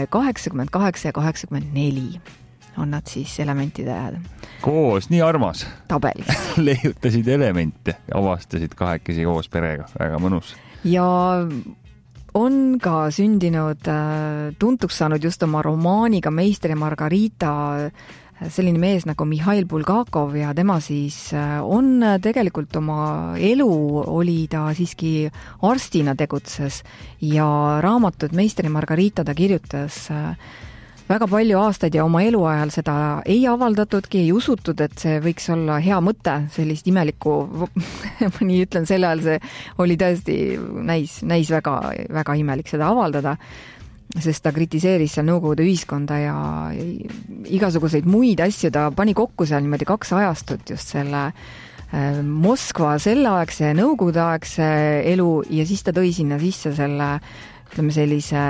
S4: 88 ja 84. On nad siis elementide
S3: koos, nii armas
S4: tabelis.
S3: Leiutasid elemente, avastasid 2 koos perega, väga mõnus.
S4: Ja on ka sündinud, tuntuks saanud just oma romaaniga Meister ja Margarita selline mees nagu Mihhail Bulgakov ja tema siis on tegelikult oma elu oli ta siiski arstina tegutses ja raamatut Meister ja Margarita ta kirjutas väga palju aastaid ja oma eluajal seda ei avaldatudki, ei usutud, et see võiks olla hea mõte, sellist imelikku, ma nii ütlen, selle ajal see oli tõesti näis väga, väga imelik seda avaldada, sest ta kritiseeris seal Nõukogude ühiskonda ja igasuguseid muid asju, ta pani kokku seal niimoodi 2 ajastut just selle Moskva selleaegse ja Nõukogudeaegse elu ja siis ta tõi sinna sisse selle, ütleme sellise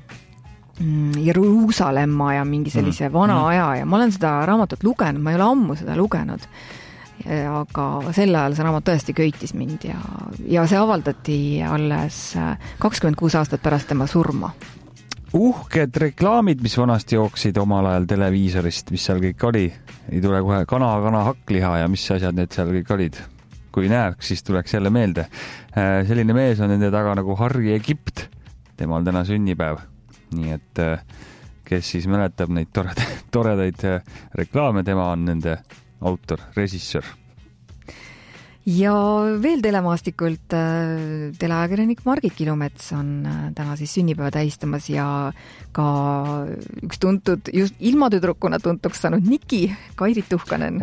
S4: Jeruusalemma ja mingi sellise vana aja ja ma olen seda raamatut lugenud, ma ei ole ammu seda lugenud, aga sel ajal see raamat tõesti köitis mind ja see avaldati alles 26 aastat pärast tema surma.
S3: Uhked reklaamid, mis vanasti jooksid omal ajal televiisorist, mis seal kõik oli, ei tule kohe kana hakkliha ja mis asjad need seal kõik olid. kui näeks, siis tuleks jälle meelde. Selline mees on nende taga nagu Harri Egipt. Temal täna sünnipäev. Nii et kes siis mäletab neid toredaid reklaame, tema on nende autor, režissöör.
S4: Ja veel telemaastikult teleajakirjanik Margit Kilumets on täna siis sünnipäeva tähistamas ja ka üks tuntud, just ilmatüdrukuna tuntuks saanud Niki, Kairit Tuhkanen.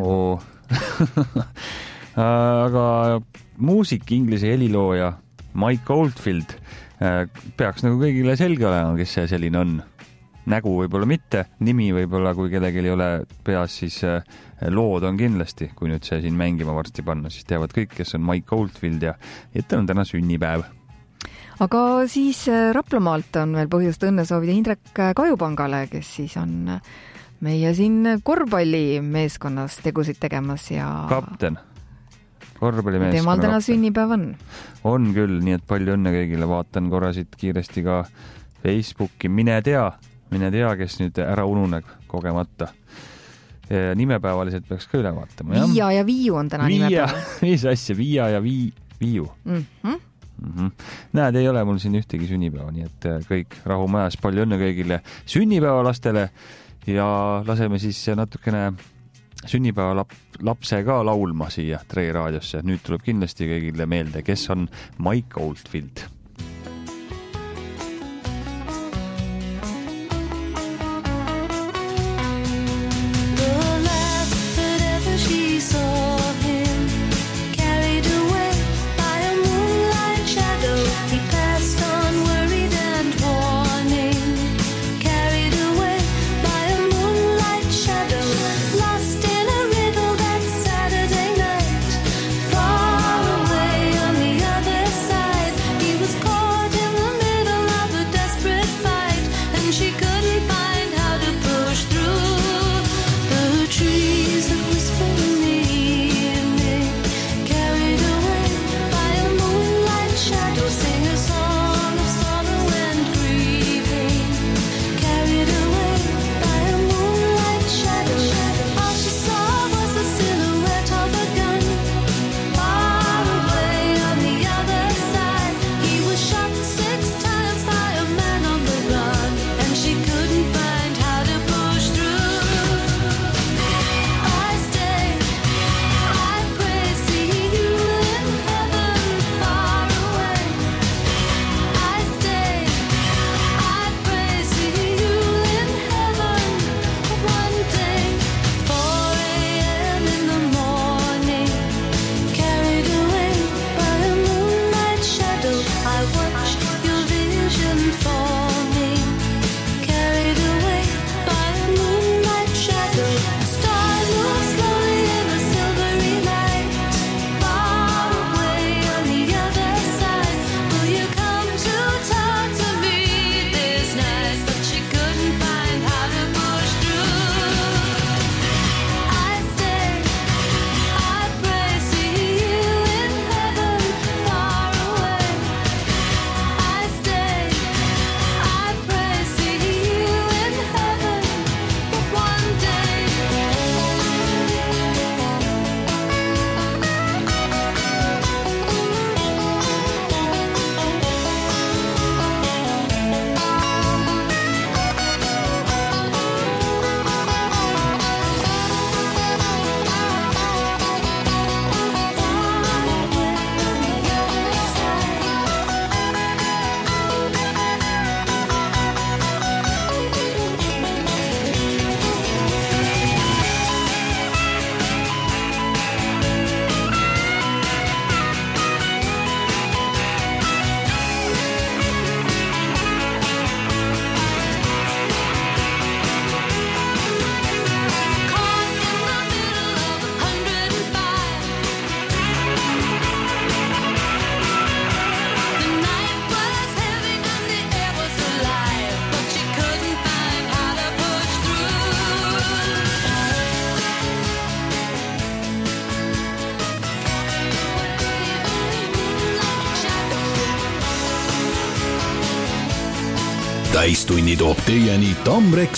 S3: Aga muusik, inglise helilooja Mike Oldfield peaks nagu kõigile selge olema, kes see selline on. Nägu võib-olla mitte, nimi võib-olla, kui kellelgi ei ole peas, siis lood on kindlasti, kui nüüd see siin mängima varsti panna, siis teavad kõik, kes on Mike Oldfield ja tal on täna sünnipäev.
S4: Aga siis Raplamaalt on veel põhjust õnne soovida Hindrek Kajupangale, kes siis on meie siin korvpallimeeskonnas tegusid tegemas ja
S3: kapten. Korvpallimeeskonna
S4: temal täna
S3: kapten.
S4: Sünnipäev on.
S3: On küll, nii et palju õnne kõigile. Vaatan korrasid kiiresti ka Facebooki. Mine tea, kes nüüd ära ununeb kogemata. Nimepäevaliselt peaks ka üle vaatama.
S4: Viia ja Viiu on täna nimepäev.
S3: Mis asja, Viia ja Viiu. Näed, ei ole mul siin ühtegi sünnipäeva, nii et kõik rahumajas, palju õnne kõigile sünnipäevalastele ja laseme siis natukene sünnipäeva lapse ka laulma siia Tre raadiosse. Nüüd tuleb kindlasti kõigile meelde, kes on Mike Oldfield.
S9: Täistunni toob teieni Tamrex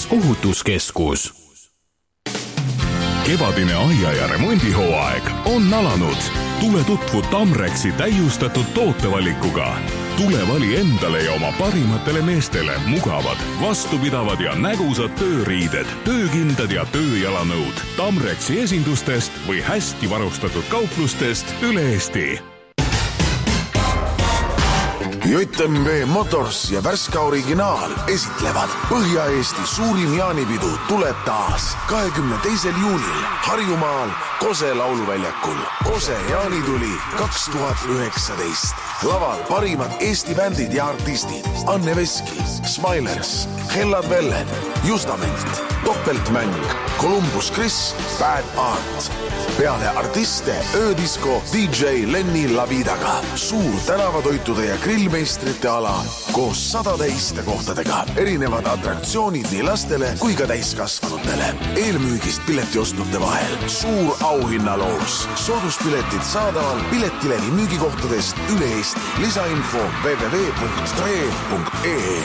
S9: ohutuskeskus.
S16: Kevadine aia- ja remondihooaeg on alanud. Tule tutvu Tamrexi täiustatud tootevalikuga. Tule vali endale ja oma parimatele meestele mugavad, vastupidavad ja nägusad tööriided, töökindad ja tööjalanõud Tamrexi esindustest või hästi varustatud kauplustest üle Eesti.
S17: JMV Motors ja Värska Originaal esitlevad Põhja-Eesti suurim jaanipidu tuleb taas 22. juunil Harjumaal Kose lauluväljakul. Kose jaanituli 2019. Laval parimad Eesti bändid ja artistid Anne Veski, Smilers, Hellad Velled, Justament, Doppeltmäng, Columbus Chris, Bad Art. Peale artiste öödisko DJ Lenny Lavidaga. Suur tänavatoitude ja grillmeistrite ala koos 100 istekohtadega. Erinevad atraktsioonid nii lastele kui ka täiskasvanutele. Eelmüügist piletiostnute vahel. Suur auhinnaloos. Sooduspiletid saadaval Piletilevi müügikohtadest üle Eesti. Lisainfo www.tre.ee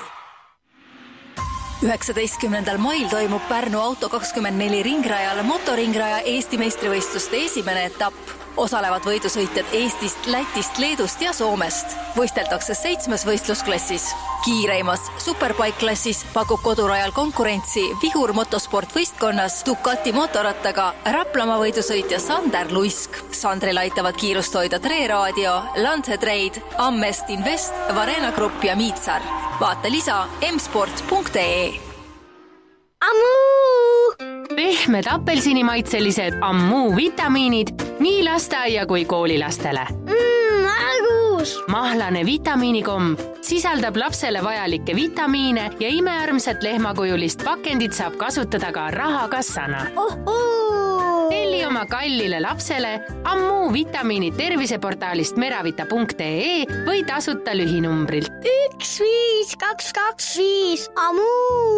S18: 19. mail toimub Pärnu Auto24 ringrajal motoringraja Eesti meistrivõistluste esimene etapp. Osalevad võidusõitjad Eestist, Lätist, Leedust ja Soomest. Võisteldakse 7 võistlusklassis. Kiireimas Superbike klassis pakub kodurajal konkurentsi Vihur motosport võistkonnas Ducati motorattaga Raplamaa võidusõitja Sander Luisk. Sandril aitavad kiirust hoida Tre Raadio, Lance Trade, Ammest Invest, Varena Grupp ja Miitsar. Vaata lisa msport.ee.
S19: Pehmed apelsinimaitselised Ammu vitamiinid nii lasteaia kui koolilastele.
S20: Argus!
S19: Mahlane vitamiinikomb sisaldab lapsele vajalikke vitamiine ja imearmsat lehmakujulist pakendit saab kasutada ka rahakassana. Telli oma kallile lapsele Ammu vitamiinid terviseportaalist meravita.ee või tasuta lühinumbrilt
S20: 15225 Ammu!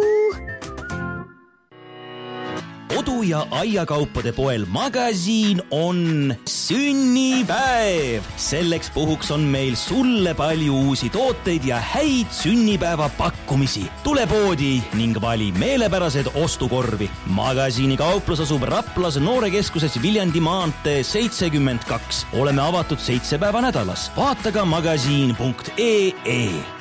S21: Kodu- ja aiakaupade poel Magasiin on sünnipäev. Selleks puhuks on meil sulle palju uusi tooteid ja häid sünnipäeva pakkumisi. Tule poodi ning vali meelepärased ostukorvi. Magasiini kauplus asub Raplas Noorekeskuses Viljandi maantee 72. Oleme avatud 7 päeva nädalas. Vaata ka magasiin.ee.